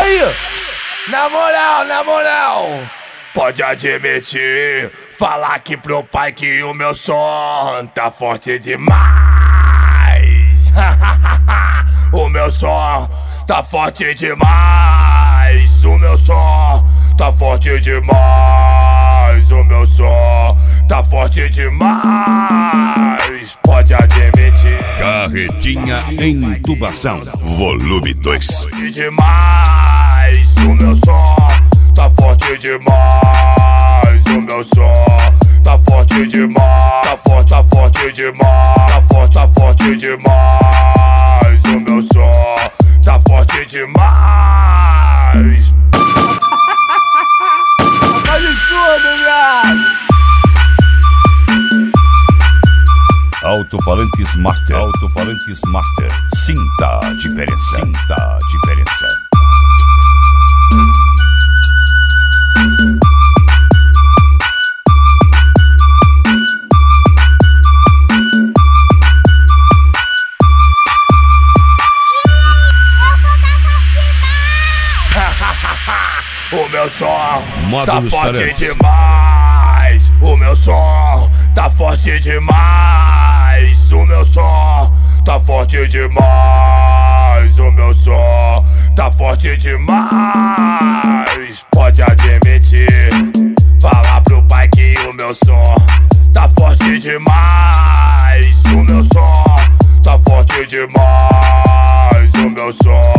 aí, na moral, pode admitir, falar aqui pro pai que o meu som tá forte demais. O meu som tá forte demais. O meu som tá forte demais. O meu som tá forte demais. Pode admitir. Carretinha Intubação, volume 2. Forte demais. O meu som tá forte demais. O meu som tá forte demais. Tá forte demais. Tá forte demais. O meu som tá forte demais. Olha tudo, viado. Alto-falantes Master. Alto-falantes Master. Sinta a diferença. Sinta a diferença. O meu som Módulos tá forte talentos. demais. O meu som tá forte demais. O meu som tá forte demais. O meu som tá forte demais. Pode admitir, falar pro pai que o meu som tá forte demais. O meu som tá forte demais. O meu som